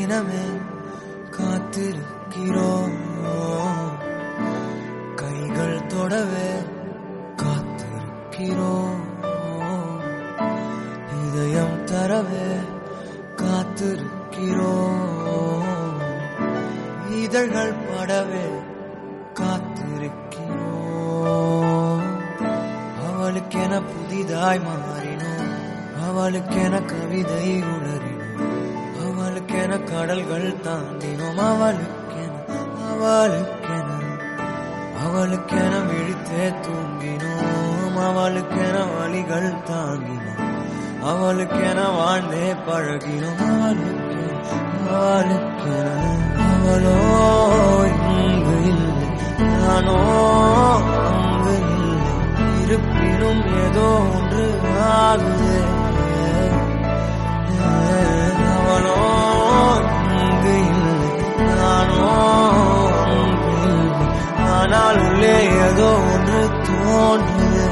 தினமே காத்திருக்கிறோம், கைகள் தொடவே காத்திருக்கிறோம், இதயம் தரவே காத்திருக்கிறோம், இதழ்கள் படவே காத்திருக்கிறோம். அவளுக்கென புதிதாய் மாறினோம், அவளுக்கென கவிதை உணரினோம், அவளுக்கென கடல்கள் தாண்டினோம், அவளுக்கென விழித்தே தூங்கினோம், அவளுக்கென வழிகள் தாங்கினோம், அவளுக்கென வாழ்ந்தே பழகினோம், அவளுக்கென அவளோ இங்கு இல்லை, நானோ அங்கு இல்லை, இருப்பினும் ஏதோ ஒன்று ஆகுதே. அவளோ இங்கு இல்லை, நானோ அங்கு இல்லை, ஆனால் உள்ளே ஏதோ ஒன்று தோன்றுதே.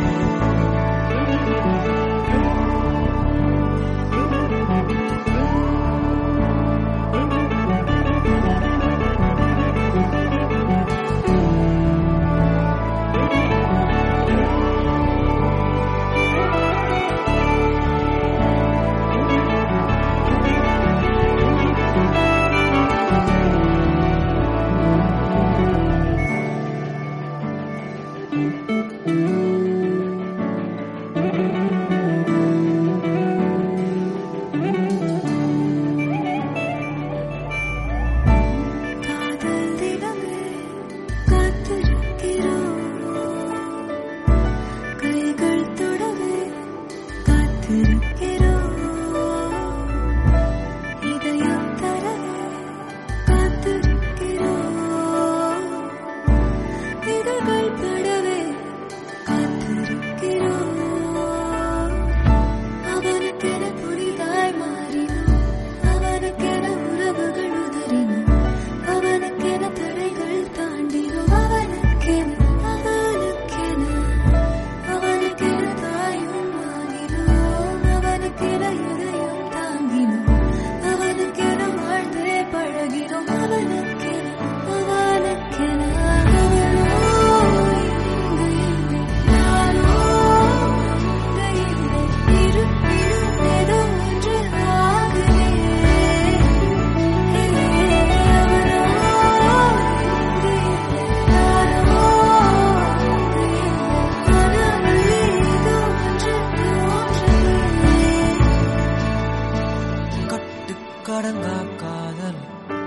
கடங்கா காதல்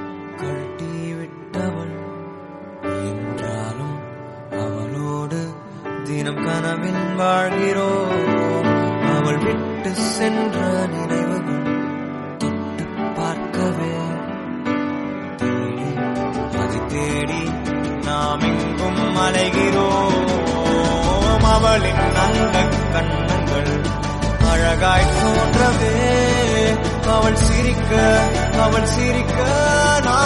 கட்டி விட்டவள் என்றாலும் அவளோடு தினம் கனவில் வாழ்கிறோம். அவள் விட்டு சென்ற நினைவுகள் தொட்டு பார்க்கவே தேடி அதை தேடி நாம் எங்கும் அலைகிறோம். அவளின் அந்த கண்ணங்கள் அழகாய் தோன்றவே அவள் சிரிக்க